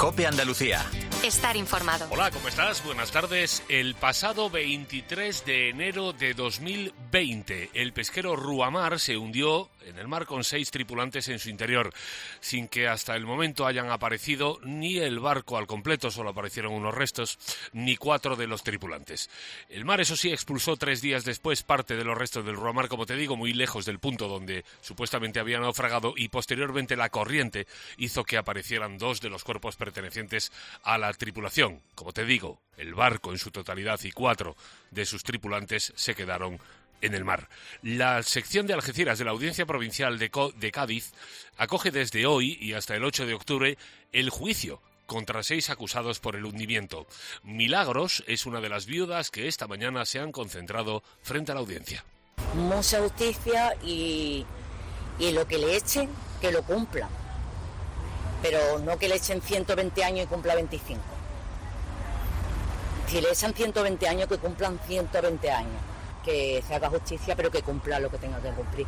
COPE Andalucía. Estar informado. Hola, ¿cómo estás? Buenas tardes. El pasado 23 de enero de 2020, el pesquero Ruamar se hundió en el mar con 6 tripulantes en su interior, sin que hasta el momento hayan aparecido ni el barco al completo, solo aparecieron unos restos, ni 4 de los tripulantes. El mar, eso sí, expulsó 3 días después parte de los restos del Ruamar, como te digo, muy lejos del punto donde supuestamente había naufragado, y posteriormente la corriente hizo que aparecieran 2 de los cuerpos pertenecientes a la tripulación. Como te digo, el barco en su totalidad y 4 de sus tripulantes se quedaron en el mar. La sección de Algeciras de la Audiencia Provincial de Cádiz acoge desde hoy y hasta el 8 de octubre el juicio contra 6 acusados por el hundimiento. Milagros es una de las viudas que esta mañana se han concentrado frente a la audiencia. Mucha justicia y lo que le echen, que lo cumplan. Pero no que le echen 120 años y cumpla 25. Si le echan 120 años, que cumplan 120 años. Que se haga justicia, pero que cumpla lo que tenga que cumplir.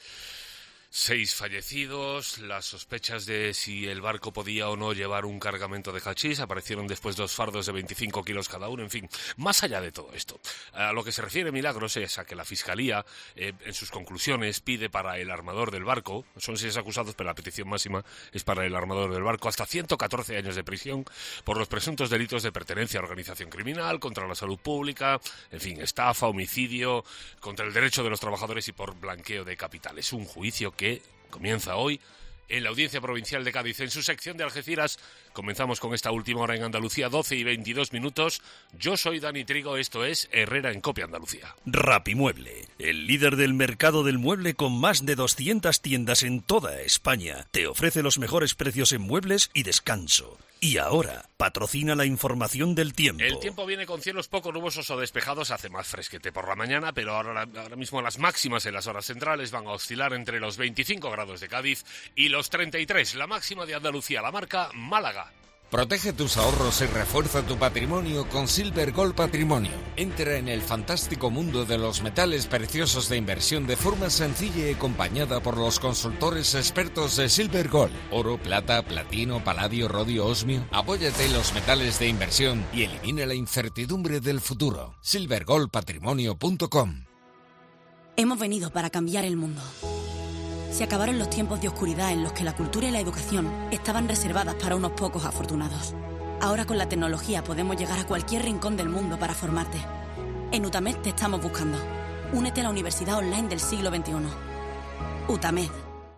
6 fallecidos, las sospechas de si el barco podía o no llevar un cargamento de hachís, aparecieron después 2 fardos de 25 kilos cada uno, en fin. Más allá de todo esto, a lo que se refiere Milagros es a que la Fiscalía, en sus conclusiones, pide para el armador del barco, son 6 acusados, pero la petición máxima es para el armador del barco, hasta 114 años de prisión por los presuntos delitos de pertenencia a organización criminal, contra la salud pública, en fin, estafa, homicidio, contra el derecho de los trabajadores y por blanqueo de capitales. Un juicio que comienza hoy en la Audiencia Provincial de Cádiz. En su sección de Algeciras comenzamos con esta última hora en Andalucía, 12 y 22 minutos. Yo soy Dani Trigo, esto es Herrera en COPE Andalucía. Rapimueble, el líder del mercado del mueble con más de 200 tiendas en toda España, te ofrece los mejores precios en muebles y descanso. Y ahora, patrocina la información del tiempo. El tiempo viene con cielos poco nubosos o despejados, hace más fresquete por la mañana, pero ahora mismo las máximas en las horas centrales van a oscilar entre los 25 grados de Cádiz y los 33, la máxima de Andalucía, la marca Málaga. Protege tus ahorros y refuerza tu patrimonio con Silver Gold Patrimonio. Entra en el fantástico mundo de los metales preciosos de inversión de forma sencilla y acompañada por los consultores expertos de Silver Gold. Oro, plata, platino, paladio, rodio, osmio. Apóyate en los metales de inversión y elimina la incertidumbre del futuro. silvergoldpatrimonio.com. Hemos venido para cambiar el mundo. Se acabaron los tiempos de oscuridad en los que la cultura y la educación estaban reservadas para unos pocos afortunados. Ahora con la tecnología podemos llegar a cualquier rincón del mundo para formarte. En UTAMED te estamos buscando. Únete a la Universidad Online del siglo XXI. UTAMED.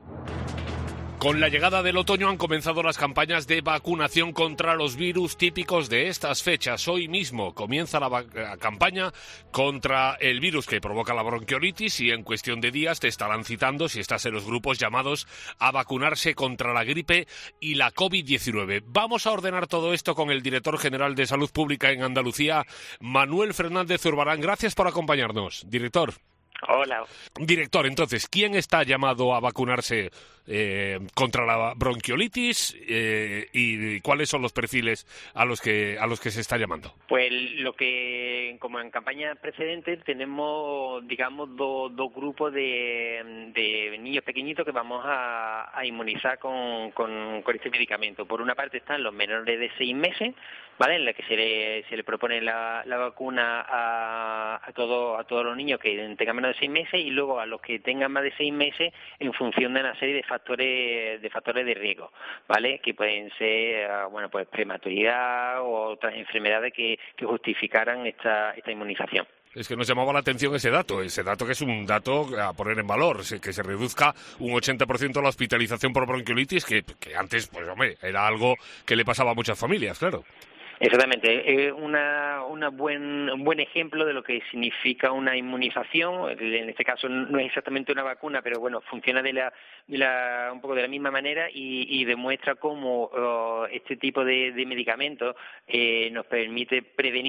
Con la llegada del otoño han comenzado las campañas de vacunación contra los virus típicos de estas fechas. Hoy mismo comienza la campaña contra el virus que provoca la bronquiolitis y en cuestión de días te estarán citando, si estás en los grupos, llamados a vacunarse contra la gripe y la COVID-19. Vamos a ordenar todo esto con el director general de Salud Pública en Andalucía, Manuel Fernández Zurbarán. Gracias por acompañarnos, director. Hola. Director, entonces, ¿quién está llamado a vacunarse contra la bronquiolitis y cuáles son los perfiles a los que se está llamando? Pues lo que, como en campañas precedentes, tenemos, digamos, dos grupos de niños pequeñitos que vamos a inmunizar con este medicamento. Por una parte están los menores de 6 meses, ¿vale?, en la que se le propone la vacuna a todos los niños que tengan menos de 6 meses, y luego a los que tengan más de 6 meses en función de una serie de factores de riesgo, ¿vale?, que pueden ser, pues prematuridad o otras enfermedades que justificaran esta inmunización. Es que nos llamaba la atención ese dato que es un dato a poner en valor, que se reduzca un 80% la hospitalización por bronquiolitis, que antes, pues hombre, era algo que le pasaba a muchas familias, claro. Exactamente, es un buen ejemplo de lo que significa una inmunización. En este caso no es exactamente una vacuna, pero bueno, funciona un poco de la misma manera y demuestra cómo este tipo de medicamentos nos permite prevenir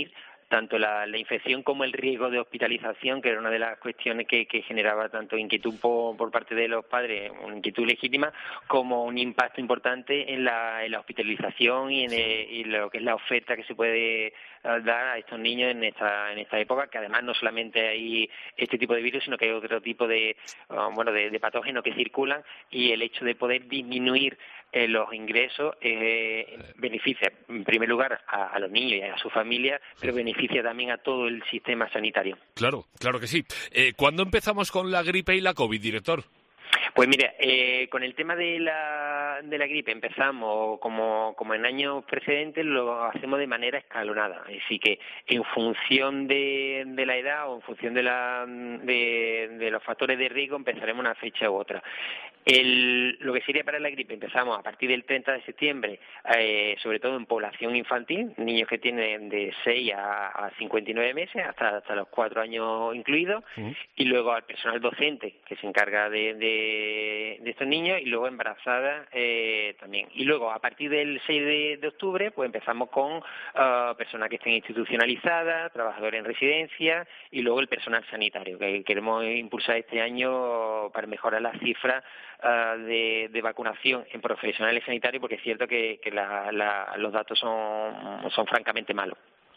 tanto la infección como el riesgo de hospitalización, que era una de las cuestiones que generaba tanto inquietud por parte de los padres, una inquietud legítima, como un impacto importante en la hospitalización y en lo que es la oferta que se puede dar a estos niños en esta época, que además no solamente hay este tipo de virus, sino que hay otro tipo de patógenos que circulan, y el hecho de poder disminuir los ingresos beneficia en primer lugar a los niños y a su familia, pero beneficia también a todo el sistema sanitario. Claro que sí. ¿Cuándo empezamos con la gripe y la COVID, director? Pues mira, con el tema de la gripe empezamos como en años precedentes, lo hacemos de manera escalonada, así que en función de la edad o en función de los factores de riesgo empezaremos una fecha u otra. Lo que sería para la gripe empezamos a partir del 30 de septiembre, sobre todo en población infantil, niños que tienen de 6 a 59 meses, hasta los 4 años incluidos, y luego al personal docente que se encarga de estos niños, y luego embarazadas también. Y luego a partir del 6 de octubre pues empezamos con personas que estén institucionalizadas, trabajadores en residencia, y luego el personal sanitario, que queremos impulsar este año para mejorar las cifras de vacunación en profesionales sanitarios, porque es cierto que los datos son francamente malos.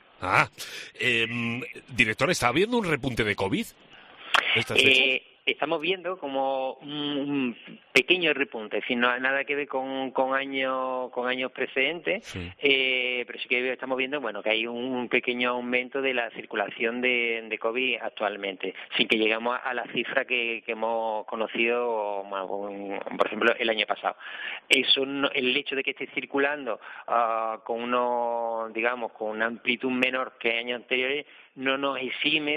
Director, ¿está habiendo un repunte de COVID estas fechas? Estamos viendo como un pequeño repunte, es decir, no nada que ver con años precedentes, sí. Pero sí que estamos viendo que hay un pequeño aumento de la circulación de COVID actualmente, sin que llegamos a la cifra que hemos conocido, por ejemplo, el año pasado. El hecho de que esté circulando con una amplitud menor que años anteriores no nos exime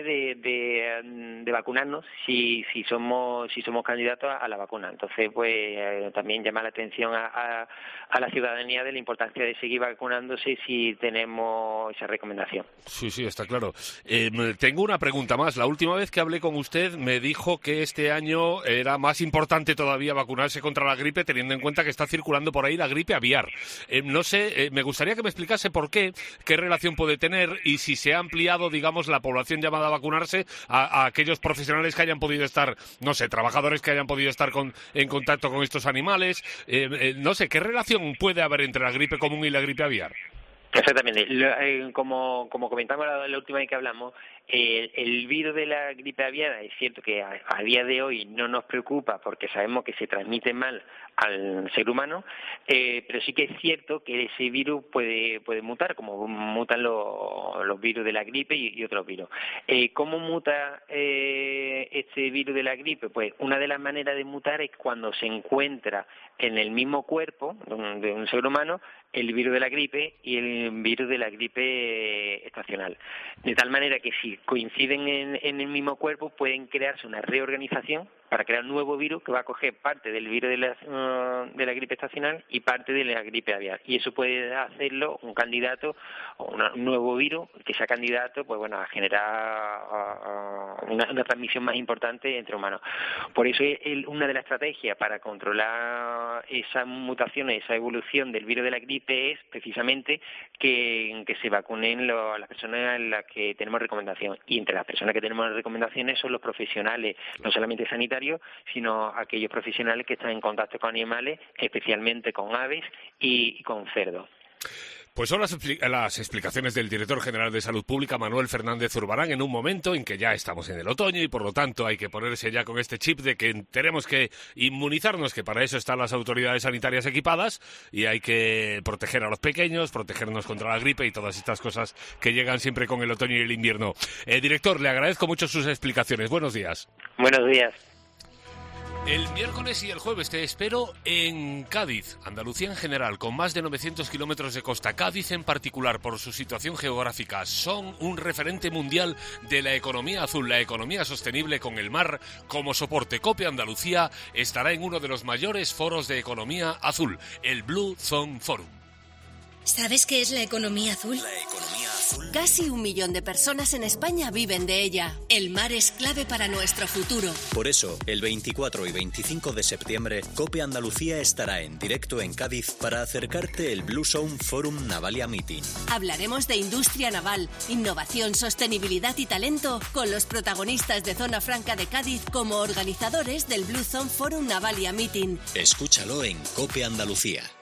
de vacunarnos si somos candidatos a la vacuna. Entonces, pues también llama la atención a la ciudadanía de la importancia de seguir vacunándose si tenemos esa recomendación. Sí, está claro. Tengo una pregunta más. La última vez que hablé con usted me dijo que este año era más importante todavía vacunarse contra la gripe, teniendo en cuenta que está circulando por ahí la gripe aviar. No sé, me gustaría que me explicase por qué relación puede tener y si se ha ampliado, digamos, la población llamada a vacunarse a aquellos profesionales que hayan podido estar, no sé, trabajadores que hayan podido estar en contacto con estos animales. No sé, ¿qué relación puede haber entre la gripe común y la gripe aviar? Exactamente. Como comentamos la última vez que hablamos, el virus de la gripe aviar es cierto que a día de hoy no nos preocupa porque sabemos que se transmite mal al ser humano, pero sí que es cierto que ese virus puede mutar, como mutan los virus de la gripe y otros virus. ¿Cómo muta este virus de la gripe? Pues una de las maneras de mutar es cuando se encuentra en el mismo cuerpo de un ser humano el virus de la gripe y el virus de la gripe estacional. De tal manera que si coinciden en el mismo cuerpo pueden crearse una reorganización para crear un nuevo virus que va a coger parte del virus de la gripe estacional y parte de la gripe aviar. Y eso puede hacerlo un candidato o un nuevo virus que sea candidato a generar una transmisión más importante entre humanos. Por eso una de las estrategias para controlar esas mutaciones, esa evolución del virus de la gripe es precisamente que se vacunen las personas en las que tenemos recomendación. Y entre las personas que tenemos recomendaciones son los profesionales, no solamente sanitarios, sino aquellos profesionales que están en contacto con animales, especialmente con aves y con cerdos. Pues son las explicaciones del director general de Salud Pública, Manuel Fernández Zurbarán, en un momento en que ya estamos en el otoño y por lo tanto hay que ponerse ya con este chip de que tenemos que inmunizarnos, que para eso están las autoridades sanitarias equipadas y hay que proteger a los pequeños, protegernos contra la gripe y todas estas cosas que llegan siempre con el otoño y el invierno. Director, le agradezco mucho sus explicaciones. Buenos días. Buenos días. El miércoles y el jueves te espero en Cádiz, Andalucía en general, con más de 900 kilómetros de costa. Cádiz en particular, por su situación geográfica, son un referente mundial de la economía azul, la economía sostenible con el mar como soporte. COPE Andalucía estará en uno de los mayores foros de economía azul, el Blue Zone Forum. ¿Sabes qué es la economía azul? La economía azul gas. Casi 1 millón de personas en España viven de ella. El mar es clave para nuestro futuro. Por eso, el 24 y 25 de septiembre, COPE Andalucía estará en directo en Cádiz para acercarte el Blue Zone Forum Navalia Meeting. Hablaremos de industria naval, innovación, sostenibilidad y talento con los protagonistas de Zona Franca de Cádiz como organizadores del Blue Zone Forum Navalia Meeting. Escúchalo en COPE Andalucía.